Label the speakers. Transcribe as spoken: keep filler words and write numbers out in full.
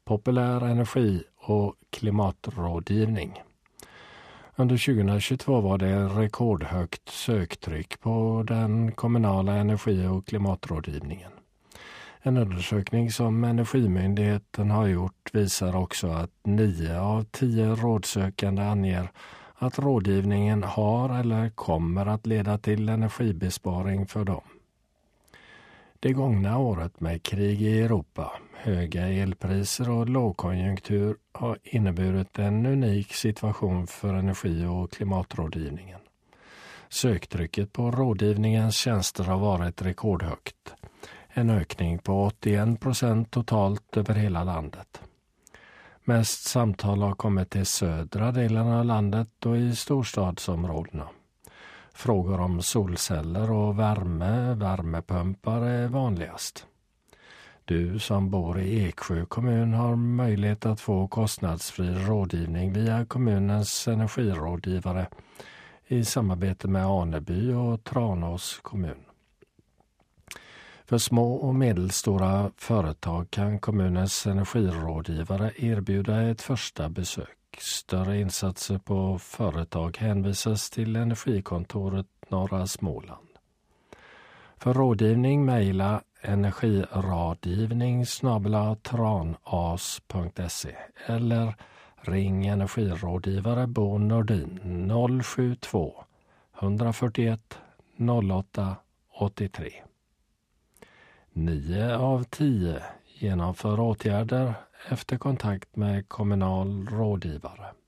Speaker 1: populär energi och klimatrådgivning. Under tjugohundratjugotvå var det rekordhögt söktryck på den kommunala energi- och klimatrådgivningen. En undersökning som Energimyndigheten har gjort visar också att nio av tio rådsökande anger att rådgivningen har eller kommer att leda till energibesparing för dem. Det gångna året med krig i Europa, höga elpriser och lågkonjunktur har inneburit en unik situation för energi- och klimatrådgivningen. Söktrycket på rådgivningens tjänster har varit rekordhögt. En ökning på åttioen procent totalt över hela landet. Mest samtal har kommit till södra delen av landet och i storstadsområdena. Frågor om solceller och värme, värmepumpar är vanligast. Du som bor i Eksjö kommun har möjlighet att få kostnadsfri rådgivning via kommunens energirådgivare i samarbete med Aneby och Tranås kommun. För små och medelstora företag kan kommunens energirådgivare erbjuda ett första besök. Större insatser på företag hänvisas till Energikontoret Norra Småland. För rådgivning mejla energirådgivning snabel-a tranas punkt se eller ring energirådgivare Bo Nordin noll sju två ett fyra ett noll åtta åtta tre. Nio av tio genomför åtgärder efter kontakt med kommunal rådgivare.